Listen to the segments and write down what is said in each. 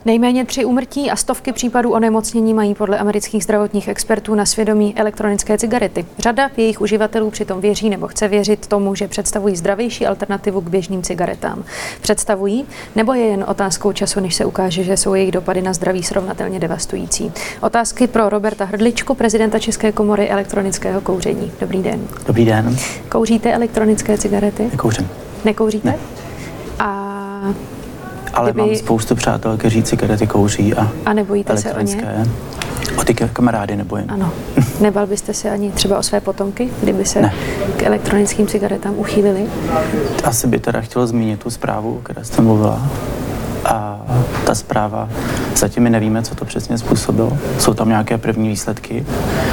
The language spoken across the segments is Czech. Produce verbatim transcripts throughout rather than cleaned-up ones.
Nejméně tři úmrtí a stovky případů onemocnění mají podle amerických zdravotních expertů na svědomí elektronické cigarety. Řada jejich uživatelů přitom věří nebo chce věřit tomu, že představují zdravější alternativu k běžným cigaretám. Představují, nebo je jen otázkou času, než se ukáže, že jsou jejich dopady na zdraví srovnatelně devastující? Otázky pro Roberta Hrdličku, prezidenta České komory elektronického kouření. Dobrý den. Dobrý den. Kouříte elektronické cigarety? Nekouřím. Nekouříte? Ne. A Ale kdyby... mám spoustu přátel, kteří cigarety kouří a, a nebojíte se o ně? O ty kamarády nebojím. Ano. Nebal byste se ani třeba o své potomky, kdyby se ne. k elektronickým cigaretám uchýlili? Asi by teda chtěl zmínit tu zprávu, o které jste mluvila. A ta zpráva, zatím my nevíme, co to přesně způsobilo. Jsou tam nějaké první výsledky,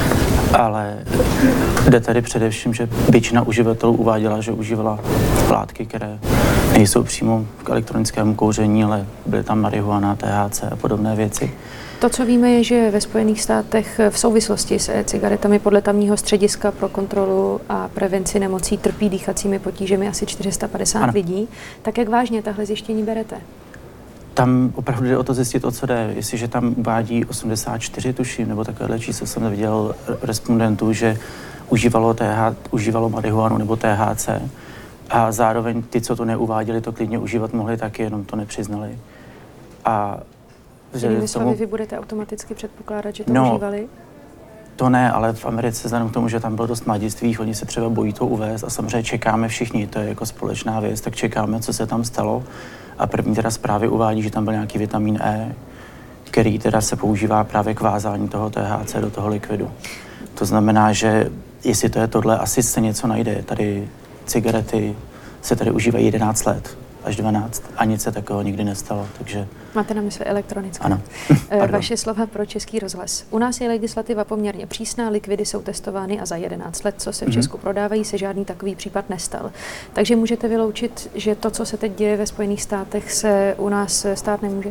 ale jde tady především, že většina uživatelů uváděla, že užívala látky, které nejsou přímo k elektronickému kouření, ale byly tam marihuana, T H C a podobné věci. To, co víme, je, že ve Spojených státech v souvislosti s e-cigaretami podle tamního střediska pro kontrolu a prevenci nemocí trpí dýchacími potížemi asi čtyři sta padesát ano. lidí. Tak jak vážně tahle zjištění berete? Tam opravdu jde o to zjistit, o co jde. Jestliže tam uvádí osmdesát čtyři, tuším, nebo takovéhle číslo jsem viděl respondentů, že užívalo, T H, užívalo marihuanu nebo T H C a zároveň ty, co to neuváděli, to klidně užívat mohli taky, jenom to nepřiznali. A Jinými slovy, vy budete automaticky předpokládat, že to no, užívali? To ne, ale v Americe, vzhledem k tomu, že tam bylo dost mladistvých, oni se třeba bojí to uvést a samozřejmě čekáme všichni, to je jako společná věc, tak čekáme, co se tam stalo. A první teda zprávy uvádí, že tam byl nějaký vitamin E, který teda se používá právě k vázání toho T H C do toho likvidu. To znamená, že jestli to je tohle, asi se něco najde. Tady cigarety se tady užívají jedenáct let až dvanáct a nic se takového nikdy nestalo, takže... Máte na mysli elektronické? Ano. Vaše slova pro Český rozhlas. U nás je legislativa poměrně přísná, likvidy jsou testovány a za jedenáct let, co se v Česku mm-hmm. prodávají, se žádný takový případ nestal. Takže můžete vyloučit, že to, co se teď děje ve Spojených státech, se u nás stát nemůže?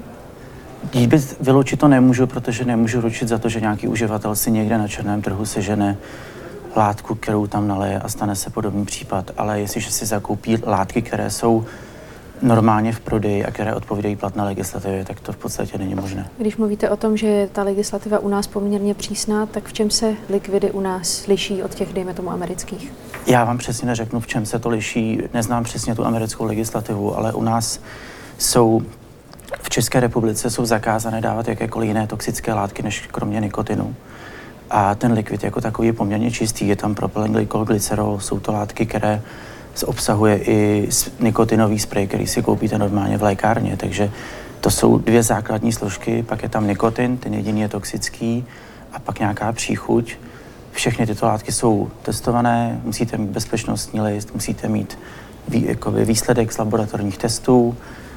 Vyloučit to nemůžu, protože nemůžu ručit za to, že nějaký uživatel si někde na černém trhu sežene látku, kterou tam naleje a stane se podobný případ. Ale jestliže si zakoupí látky, které jsou normálně v prodeji a které odpovídají platné legislativě, tak to v podstatě není možné. Když mluvíte o tom, že je ta legislativa u nás poměrně přísná, tak v čem se likvidy u nás liší od těch, dejme tomu, amerických? Já vám přesně neřeknu, v čem se to liší. Neznám přesně tu americkou legislativu, ale u nás jsou, v České republice jsou zakázané dávat jakékoliv jiné toxické látky, než kromě nikotinu. A ten likvid jako takový je poměrně čistý. Je tam propylenglykol, glycerol, jsou to látky, které obsahuje i nikotinový sprej, který si koupíte normálně v lékárně, takže to jsou dvě základní složky, pak je tam nikotin, ten jediný je toxický a pak nějaká příchuť. Všechny tyto látky jsou testované, musíte mít bezpečnostní list, musíte mít vý, jakoby výsledek z laboratorních testů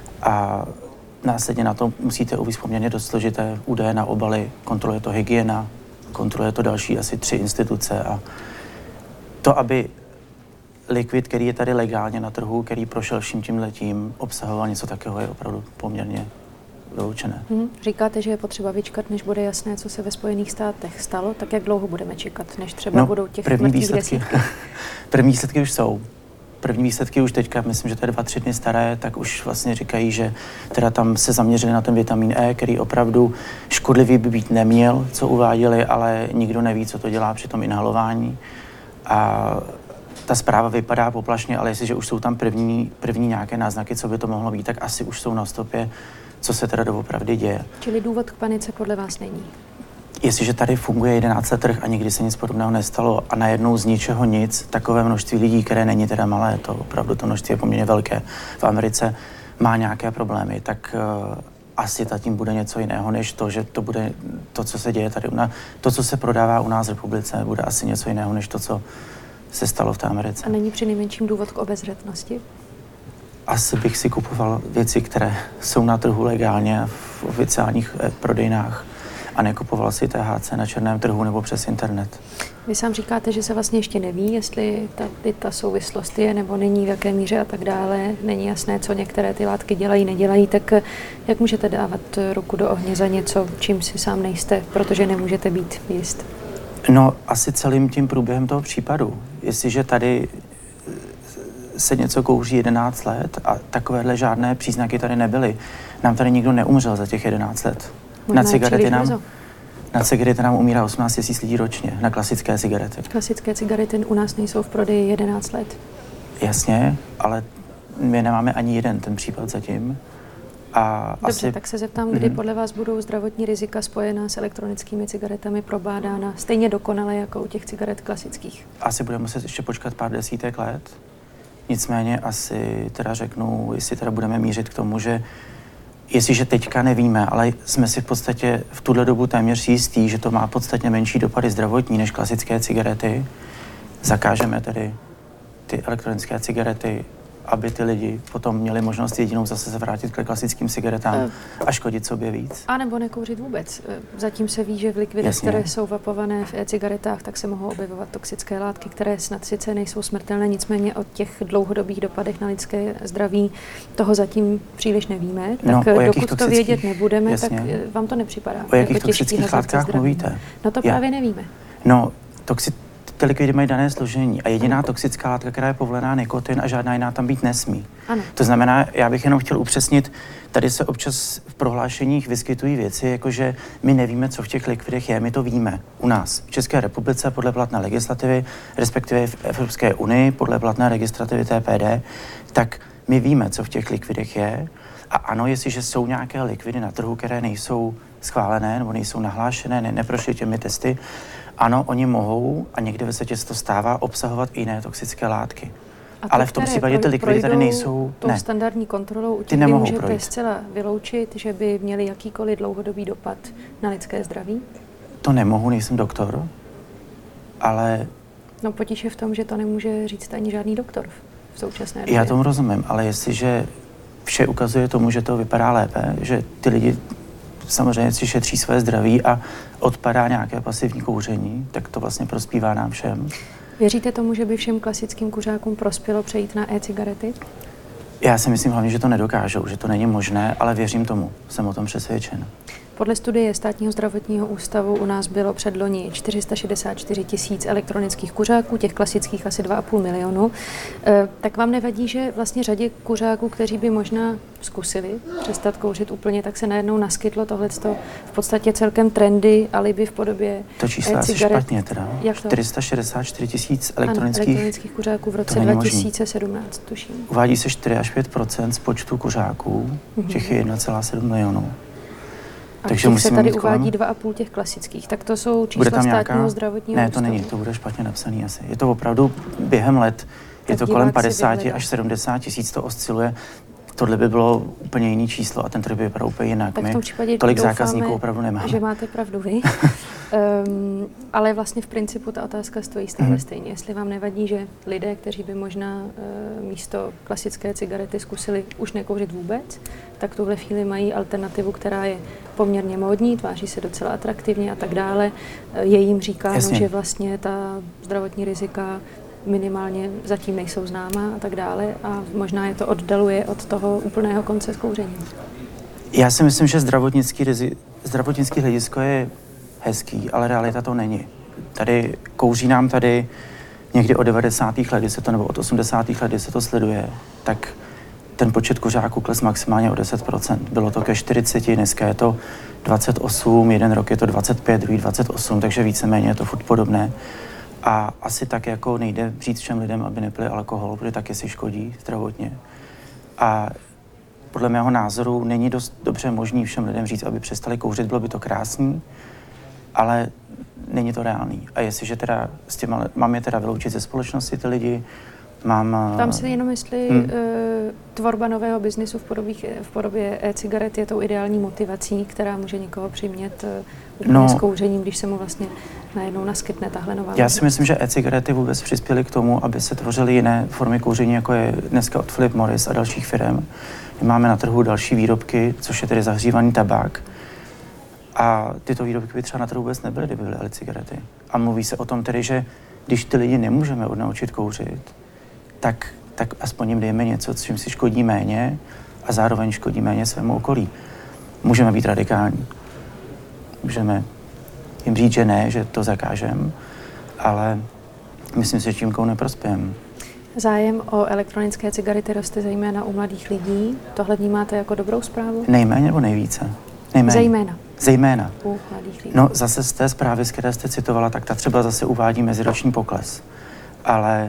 a následně na to musíte uvést poměrně dost složité údaje na obaly, kontroluje to hygiena, kontroluje to další asi tři instituce a to, aby likvid, který je tady legálně na trhu, který prošel vším tímhletím, obsahoval něco takového, je opravdu poměrně vyloučené. Hmm. Říkáte, že je potřeba vyčkat, než bude jasné, co se ve Spojených státech stalo, tak jak dlouho budeme čekat, než třeba no, budou těch první mrtvých výsledky. desítky? První výsledky už jsou. První výsledky už teďka, myslím, že to je dva, tři dny staré, tak už vlastně říkají, že teda tam se zaměřili na ten vitamin E, který opravdu škodlivý by být neměl, co uváděli, ale nikdo neví, co to dělá při tom inhalování. A ta zpráva vypadá poplašně, ale jestliže už jsou tam první, první nějaké náznaky, co by to mohlo být, tak asi už jsou na stopě, co se teda doopravdy děje. Čili důvod k panice podle vás není? Jestliže tady funguje jedenáct let trh a nikdy se nic podobného nestalo a najednou z ničeho nic, takové množství lidí, které není teda malé, to opravdu to množství je poměrně velké, v Americe má nějaké problémy, tak uh, asi zatím bude něco jiného, než to, že to bude to, co se děje tady u nás, to, co se prodává u nás v republice, bude asi něco jiného, než to, co se stalo v té Americe. A není přinejmenším důvod k obezřetnosti? Asi bych si kupoval věci, které jsou na trhu legálně v oficiálních prodejnách a nekupoval si T H C na černém trhu nebo přes internet. Vy sám říkáte, že se vlastně ještě neví, jestli ta, ta souvislost je nebo není, v jaké míře a tak dále. Není jasné, co některé ty látky dělají, nedělají, tak jak můžete dávat ruku do ohně za něco, čím si sám nejste, protože nemůžete být jist? No, asi celým tím průběhem toho případu. Jestliže tady se něco kouří jedenáct let a takovéhle žádné příznaky tady nebyly. Nám tady nikdo neumřel za těch jedenáct let. Možná Na cigarety nám... brzo. Na cigarety nám umírá osmnáct tisíc lidí ročně, na klasické cigarety. Klasické cigarety u nás nejsou v prodeji jedenáct let. Jasně, ale my nemáme ani jeden ten případ zatím. A Dobře, asi... tak se zeptám, kdy mm-hmm. podle vás budou zdravotní rizika spojená s elektronickými cigaretami probádána stejně dokonale jako u těch cigaret klasických? Asi budeme muset ještě počkat pár desítek let. Nicméně asi teda řeknu, jestli teda budeme mířit k tomu, že jestliže teďka nevíme, ale jsme si v podstatě v tuhle dobu téměř jistí, že to má podstatně menší dopady zdravotní než klasické cigarety, zakážeme tedy ty elektronické cigarety, aby ty lidi potom měli možnost jedinou zase se vrátit k klasickým cigaretám a škodit sobě víc. A nebo nekouřit vůbec. Zatím se ví, že v likvidech, Jasně. které jsou vapované v e-cigaretách, tak se mohou objevovat toxické látky, které snad sice nejsou smrtelné, nicméně o těch dlouhodobých dopadech na lidské zdraví toho zatím příliš nevíme. Tak no, dokud to vědět nebudeme, jasně. tak vám to nepřipadá. O jakých toxických látkách mluvíte? No to Já. právě nevíme. No, toxi- ty likvidy mají dané složení a jediná toxická látka, která je povolená, nikotin a žádná jiná tam být nesmí. Ano. To znamená, já bych jenom chtěl upřesnit, tady se občas v prohlášeních vyskytují věci, jakože my nevíme, co v těch likvidech je, my to víme u nás. V České republice podle platné legislativy, respektive v Evropské unii podle platné legislativy T P D, tak my víme, co v těch likvidech je. A ano, jestliže jsou nějaké likvidy na trhu, které nejsou schválené nebo nejsou nahlášené, ne, neprošly těmi testy, ano, oni mohou, a někde ve světě se to stává, obsahovat i jiné toxické látky. A ale v tom případě ty likvidy tady nejsou... tou ne. standardní kontrolou, Ty tím nemohou můžete projít. zcela vyloučit, že by měli jakýkoliv dlouhodobý dopad na lidské zdraví? To nemohu, nejsem doktor, ale... No potíž je v tom, že to nemůže říct ani žádný doktor v současné době. Já tomu rozumím, ale jestliže vše ukazuje tomu, že to vypadá lépe, že ty lidi samozřejmě si šetří své zdraví a odpadá nějaké pasivní kouření, tak to vlastně prospívá nám všem. Věříte tomu, že by všem klasickým kuřákům prospělo přejít na e-cigarety? Já si myslím hlavně, že to nedokážou, že to není možné, ale věřím tomu, jsem o tom přesvědčen. Podle studie Státního zdravotního ústavu u nás bylo předloni čtyři sta šedesát čtyři tisíc elektronických kuřáků, těch klasických asi dva a půl milionu. E, tak vám nevadí, že vlastně řadě kuřáků, kteří by možná zkusili přestat kouřit úplně, tak se najednou naskytlo tohleto v podstatě celkem trendy, alibi v podobě To číslo asi špatně teda. Jak to? čtyři sta šedesát čtyři tisíc ano, elektronických, elektronických kuřáků v roce dva tisíce sedmnáct, tuším. Uvádí se čtyři až pět procent z počtu kuřáků, mm-hmm. těch je jedna celá sedm milionů. A Takže těch se tady mít kolem... uvádí dva a půl těch klasických. Tak to jsou čísla bude tam Státního nějaká... zdravotního Ne, ústavu. to není, to bude špatně napsaný asi. Je to opravdu během let, je to kolem padesát až sedmdesát tisíc, to osciluje. Tohle by bylo úplně jiný číslo a ten trh by vypadal úplně jinak. Tak v tom případě tolik doufáme, zákazníků opravdu nemáme. Že máte pravdu vy. um, ale vlastně v principu ta otázka stojí stále mm. stejně. Jestli vám nevadí, že lidé, kteří by možná uh, místo klasické cigarety zkusili už nekouřit vůbec, tak v tuhle chvíli mají alternativu, která je poměrně módní, tváří se docela atraktivně a tak dále. Je jim říkáno, Jasně. že vlastně ta zdravotní rizika minimálně zatím nejsou známá a tak dále a možná je to oddaluje od toho úplného konce s kouřením. Já si myslím, že zdravotnický, rizi, zdravotnický hledisko je hezký, ale realita to není. Tady kouří nám tady někdy od devadesátých let, kdy se to, nebo od osmdesátých let, kdy se to sleduje, tak ten počet kuřáků kles maximálně o deset procent. Bylo to ke čtyřiceti, dneska je to dvacet osm, jeden rok je to dvacet pět, druhý dvacet osm, takže víceméně je to furt podobné. A asi tak jako nejde říct všem lidem, aby nepili alkohol, protože taky si škodí zdravotně. A podle mého názoru není dost dobře možný všem lidem říct, aby přestali kouřit, bylo by to krásný, ale není to reálný. A jestliže teda s těma, mám je teda vyloučit ze společnosti ty lidi, mám... Tam si jenom jestli hmm. uh, tvorba nového biznisu v podobě, v podobě e-cigaret je tou ideální motivací, která může někoho přimět uh, úplně no, s kouřením, když se mu vlastně najednou naskytne tahle nová. Já si myslím, že e-cigarety vůbec přispěly k tomu, aby se tvořily jiné formy kouření, jako je dneska od Philip Morris a dalších firm. My máme na trhu další výrobky, což je tedy zahřívaný tabák. A tyto výrobky by třeba na trhu vůbec nebyly, kdyby byly e-cigarety. A mluví se o tom tedy, že když ty lidi nemůžeme odnaučit kouřit, tak, tak aspoň jim dejme něco, čím si škodí méně a zároveň škodí méně svému okolí. Můžeme být radikální. Můžeme jim říct, že ne, že to zakážeme, ale myslím si, že tím kou neprospějeme. Zájem o elektronické cigarety roste zejména u mladých lidí. Tohle vnímáte jako dobrou zprávu? Nejméně nebo nejvíce? Nejméně. Zejména. Zejména. U mladých lidí. No zase z té zprávy, z které jste citovala, tak ta třeba zase uvádí meziroční pokles. Ale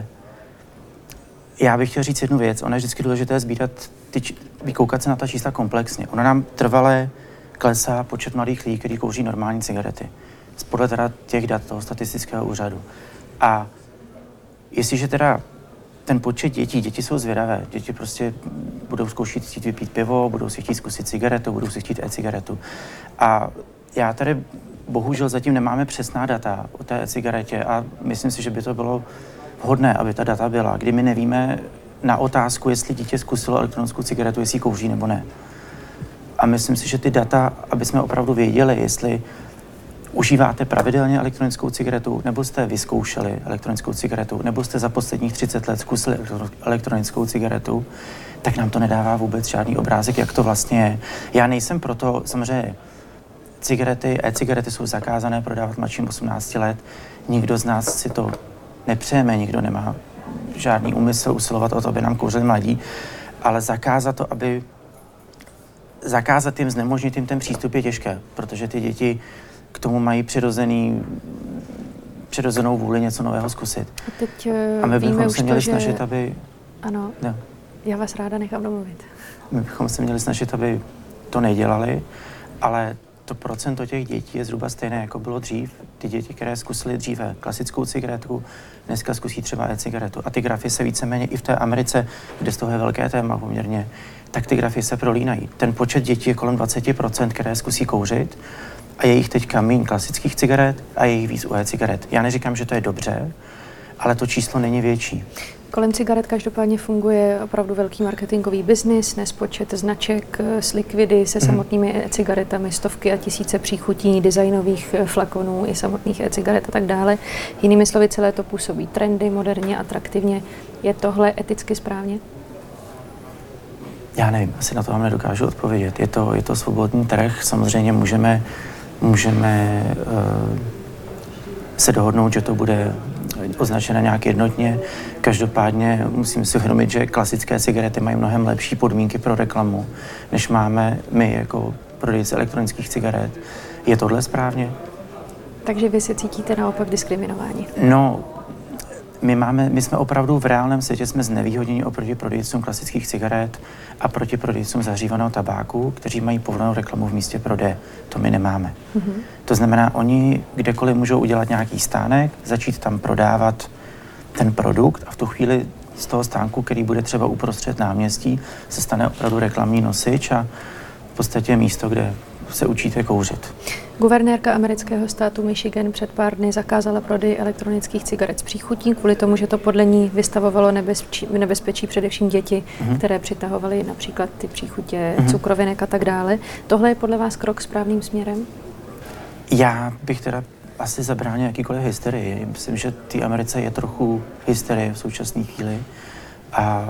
já bych chtěl říct jednu věc. Ono je vždycky důležité sbírat, ty, vykoukat se na ta čísla komplexně. Ono nám trvale klesá počet mladých lidí, kteří kouří normální cigarety. Podle teda těch dat toho statistického úřadu. A jestliže teda ten počet dětí, děti jsou zvědavé, děti prostě budou zkoušet chtít vypít pivo, budou si chtít zkusit cigaretu, budou si chtít e-cigaretu. A já tady bohužel zatím nemáme přesná data o té e-cigaretě a myslím si, že by to bylo vhodné, aby ta data byla, kdy my nevíme na otázku, jestli dítě zkusilo elektronickou cigaretu, jestli kouří nebo ne. A myslím si, že ty data, aby jsme opravdu věděli, jestli užíváte pravidelně elektronickou cigaretu, nebo jste vyzkoušeli elektronickou cigaretu, nebo jste za posledních třicet let zkusili elektronickou cigaretu, tak nám to nedává vůbec žádný obrázek, jak to vlastně je. Já nejsem proto, samozřejmě cigarety, e-cigarety jsou zakázané prodávat mladším osmnácti let. Nikdo z nás si to nepřejeme, nikdo nemá žádný úmysl usilovat o to, aby nám kouřili mladí, ale zakázat to, aby zakázat jim, znemožnit jim ten přístup je těžké, protože ty děti k tomu mají přirozený, přirozenou vůli něco nového zkusit. A, teď, a my bychom se měli to, že... snažit, aby... Ano, no. Já vás ráda nechám domluvit. My bychom se měli snažit, aby to nedělali, ale to procento těch dětí je zhruba stejné, jako bylo dřív. Ty děti, které zkusily dříve klasickou cigaretu, dneska zkusí třeba e-cigaretu. A ty grafy se víceméně i v té Americe, kde z toho je velké téma poměrně, tak ty grafy se prolínají. Ten počet dětí je kolem dvacet procent, které zkusí kouřit, a je jich teďka méně klasických cigaret a je jich víc u e-cigaret. Já neříkám, že to je dobře, ale to číslo není větší. Kolem cigaret každopádně funguje opravdu velký marketingový biznis, nespočet značek s likvidy, se samotnými e-cigaretami, stovky a tisíce příchutí, designových flakonů i samotných e-cigaret a tak dále. Jinými slovy, celé to působí trendy, moderně, atraktivně. Je tohle eticky správně? Já nevím, asi na to vám nedokážu odpovědět. Je to, je to svobodný trh, samozřejmě můžeme, můžeme uh, se dohodnout, že to bude označeno nějak jednotně. Každopádně musím si uvědomit, že klasické cigarety mají mnohem lepší podmínky pro reklamu, než máme my jako prodejci elektronických cigaret. Je tohle správně? Takže vy se cítíte naopak diskriminováni? No, my, máme, my jsme opravdu v reálném světě jsme znevýhodněni oproti prodejcům klasických cigaret a proti prodejcům zahřívaného tabáku, kteří mají povolenou reklamu v místě prodeje. To my nemáme. Mm-hmm. To znamená, oni kdekoliv můžou udělat nějaký stánek, začít tam prodávat ten produkt a v tu chvíli z toho stánku, který bude třeba uprostřed náměstí, se stane opravdu reklamní nosič a v podstatě místo, kde se učíte kouřit. Guvernérka amerického státu Michigan před pár dny zakázala prodej elektronických cigaret s příchutí kvůli tomu, že to podle ní vystavovalo nebezpečí, nebezpečí především děti, mm-hmm. které přitahovaly například ty příchutě mm-hmm. cukrovinek a tak dále. Tohle je podle vás krok správným směrem? Já bych teda asi zabránil jakýkoliv hysterii. Myslím, že té Americe je trochu hysterie v současné chvíli a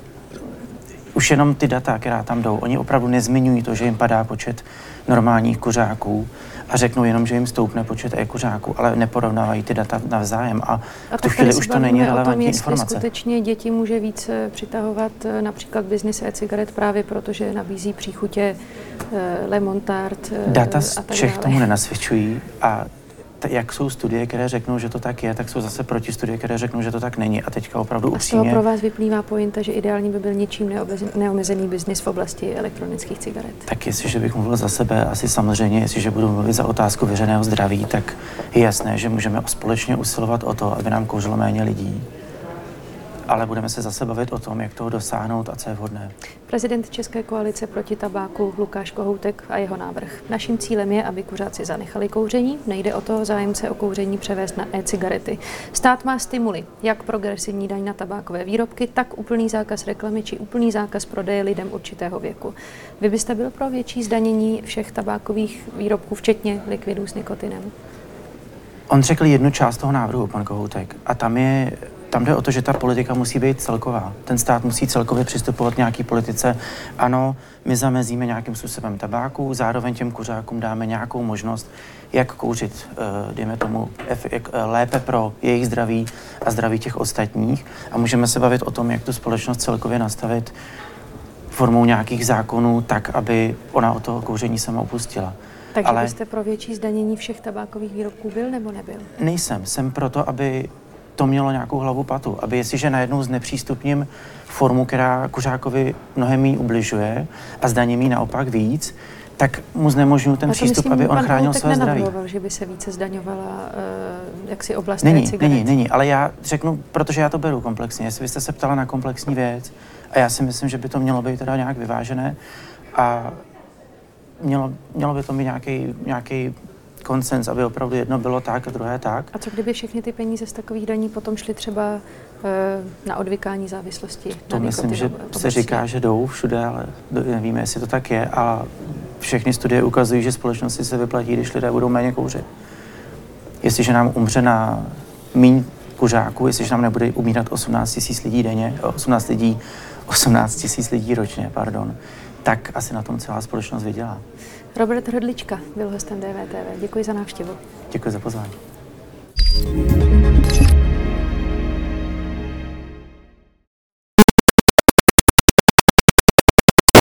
už jenom ty data, která tam jdou, oni opravdu nezmiňují to, že jim padá počet normálních kuřáků a řeknou jenom, že jim stoupne počet e-kuřáků, ale neporovnávají ty data navzájem a, a v tu chvíli už to není relevantní tom, informace. Skutečně děti může víc přitahovat například biznis e-cigaret právě proto, že nabízí příchutě lemon tart data a tak Čech dále. tomu nenasvědčují a t- jak jsou studie, které řeknou, že to tak je, tak jsou zase proti studie, které řeknou, že to tak není. A teďka opravdu upřímně... A z toho pro vás vyplývá pointa, že ideální by byl ničím neomezený biznis v oblasti elektronických cigaret. Tak jestliže bych mluvil za sebe, asi samozřejmě, jestliže budu mluvit za otázku veřejného zdraví, tak je jasné, že můžeme společně usilovat o to, aby nám kouřilo méně lidí. Ale budeme se zase bavit o tom, jak toho dosáhnout a co je vhodné. Prezident České koalice proti tabáku Lukáš Kohoutek a jeho návrh. Naším cílem je, aby kuřáci zanechali kouření. Nejde o to zájemce o kouření převést na e-cigarety. Stát má stimuly, jak progresivní daň na tabákové výrobky, tak úplný zákaz reklamy či úplný zákaz prodeje lidem určitého věku. Vy byste byl pro větší zdanění všech tabákových výrobků, včetně likvidů s nikotinem? On řekl jednu část toho návrhu, pan Kohoutek, a tam je tam jde o to, že ta politika musí být celková. Ten stát musí celkově přistupovat k nějaký politice. Ano, my zamezíme nějakým způsobem tabáku, zároveň těm kuřákům dáme nějakou možnost, jak kouřit, dejme tomu, lépe pro jejich zdraví a zdraví těch ostatních. A můžeme se bavit o tom, jak tu společnost celkově nastavit formou nějakých zákonů tak, aby ona od toho kouření sama upustila. Takže Ale byste pro větší zdanění všech tabákových výrobků byl nebo nebyl? Nejsem. Jsem proto, aby to mělo nějakou hlavu patu. Aby jestliže najednou znepřístupním formu, která kuřákovi mnohem méně ubližuje a zdaním jí naopak víc, tak mu znemožňuji ten přístup, myslím, aby on pan chránil Kohoutek své zdraví. nenavrhoval, že by se více zdaňovala uh, jaksi oblast Není, cigaret. není, není, ale já řeknu, protože já to beru komplexně. Jestli byste se ptala na komplexní věc, a já si myslím, že by to mělo být teda nějak vyvážené a mělo, mělo by to mít nějaký, nějaký konsens, aby opravdu jedno bylo tak a druhé tak. A co kdyby všechny ty peníze z takových daní potom šly třeba uh, na odvykání závislosti? To na myslím, že nikotinu se říká, že jdou všude, ale nevíme, jestli to tak je. A všechny studie ukazují, že společnosti se vyplatí, když lidé budou méně kouřit. Jestliže nám umře na míň kuřáků, jestliže nám nebude umírat osmnáct tisíc lidí denně, osmnáct lidí, osmnáct tisíc lidí ročně, pardon, tak asi na tom celá společnost vydělá. Robert Hrdlička byl hostem D V T V. Děkuji za návštěvu. Děkuji za pozvání.